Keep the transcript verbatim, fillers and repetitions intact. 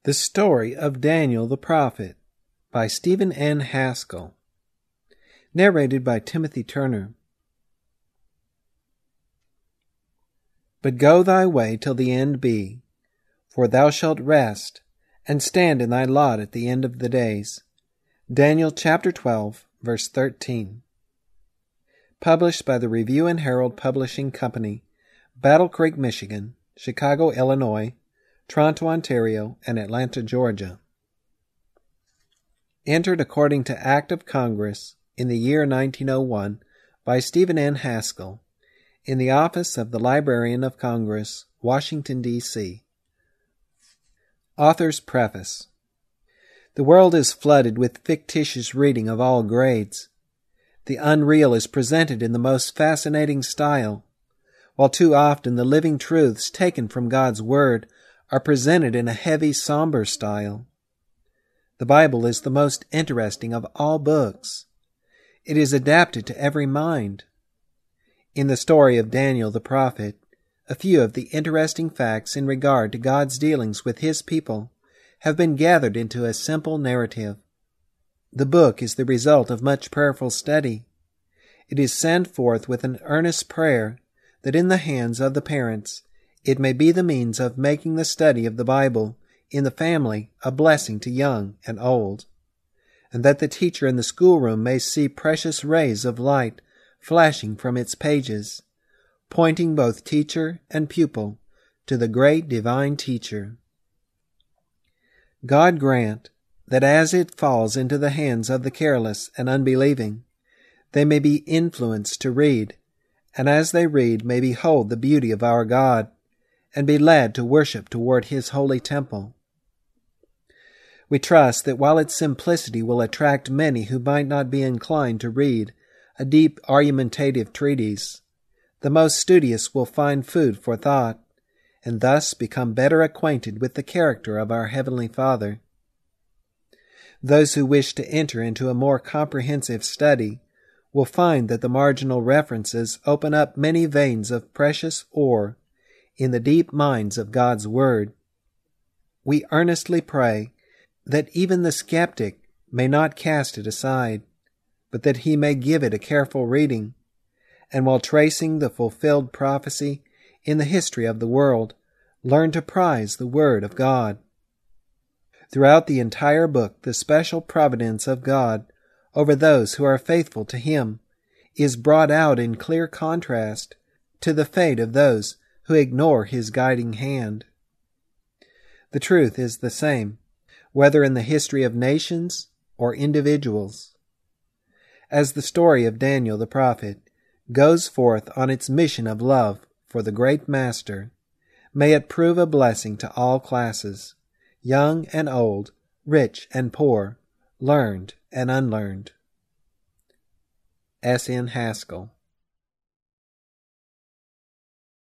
The Story of Daniel the Prophet by Stephen N. Haskell. Narrated by Timothy Turner. But go thy way till the end be, for thou shalt rest, and stand in thy lot at the end of the days. Daniel chapter twelve, verse thirteen. Published by the Review and Herald Publishing Company, Battle Creek, Michigan, Chicago, Illinois, Toronto, Ontario, and Atlanta, Georgia. Entered according to Act of Congress in the year nineteen oh one by Stephen N. Haskell in the office of the Librarian of Congress, Washington, D C Author's Preface. The world is flooded with fictitious reading of all grades. The unreal is presented in the most fascinating style, while too often the living truths taken from God's Word are presented in a heavy, somber style. The Bible is the most interesting of all books. It is adapted to every mind. In the story of Daniel the prophet, a few of the interesting facts in regard to God's dealings with His people have been gathered into a simple narrative. The book is the result of much prayerful study. It is sent forth with an earnest prayer that in the hands of the parents it may be the means of making the study of the Bible in the family a blessing to young and old, and that the teacher in the schoolroom may see precious rays of light flashing from its pages, pointing both teacher and pupil to the great divine teacher. God grant that as it falls into the hands of the careless and unbelieving, they may be influenced to read, and as they read may behold the beauty of our God, and be led to worship toward His holy temple. We trust that while its simplicity will attract many who might not be inclined to read a deep argumentative treatise, the most studious will find food for thought, and thus become better acquainted with the character of our Heavenly Father. Those who wish to enter into a more comprehensive study will find that the marginal references open up many veins of precious ore in the deep mines of God's Word. We earnestly pray that even the skeptic may not cast it aside, but that he may give it a careful reading, and while tracing the fulfilled prophecy in the history of the world, learn to prize the Word of God. Throughout the entire book, the special providence of God over those who are faithful to Him is brought out in clear contrast to the fate of those who ignore His guiding hand. The truth is the same, whether in the history of nations or individuals. As the story of Daniel the prophet goes forth on its mission of love for the great Master, may it prove a blessing to all classes, young and old, rich and poor, learned and unlearned. S. N. Haskell.